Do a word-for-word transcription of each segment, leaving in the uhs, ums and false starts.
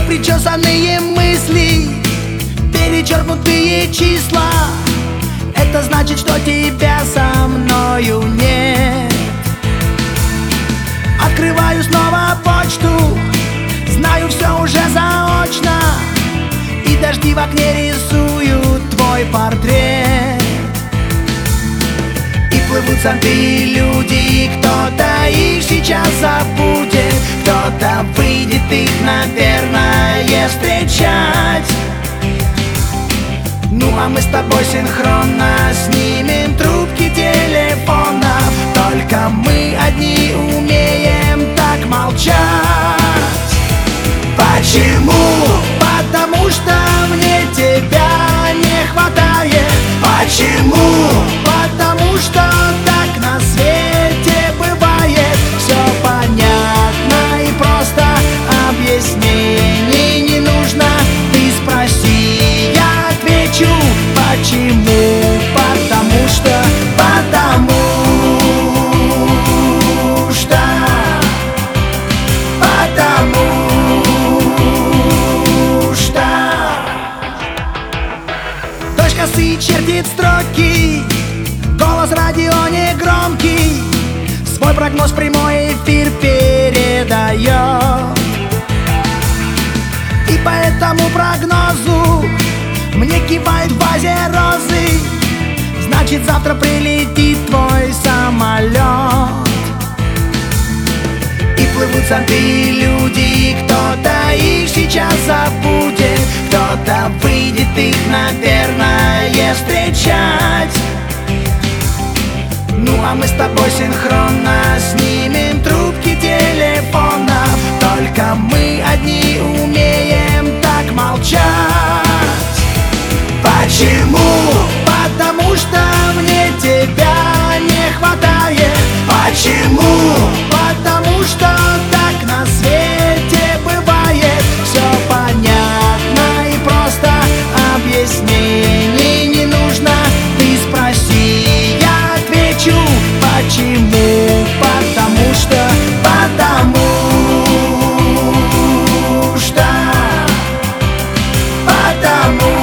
непричесанные мысли, перечеркнутые числа. Это значит, что тебя со мною нет. Открываю снова почту, знаю все уже заочно, и дожди в окне рисуют твой портрет. И плывут зонты люди, кто-то их сейчас забудет, кто-то выйдет их, наверное, встречать. Ну а мы с тобой синхронно снимем трубки телефонов. Только мы одни умеем так молчать. Почему? Потому что мне тебя не хватает. Почему? Потому что так на свете бывает. Все понятно и просто, объяснений не нужно. Ты спроси, я отвечу. Почему? Потому что, потому что, потому что. Дождь косы чертит строки, голос радио не громкий, свой прогноз прямой эфир передает. И по этому прогнозу мне кивают в вазе розы. Значит, завтра прилетит твой самолет. И плывут зонты люди, кто-то их сейчас забудет, кто-то выйдет их, наверное, встречать. Ну а мы с тобой синхронно снимем трубки телефонов. Только мы одни умеем так молчать. Почему? Потому что мне тебя не хватает. Почему? Потому что так на свете бывает. Все понятно и просто, объяснений не нужно. Ты спроси, я отвечу. Почему? Потому что, потому что, потому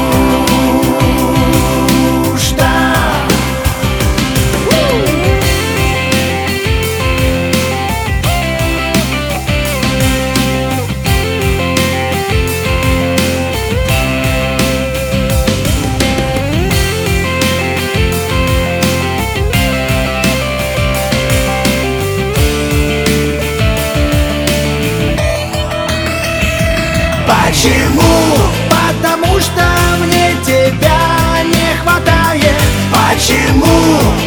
Почему? Потому что мне тебя не хватает. Почему?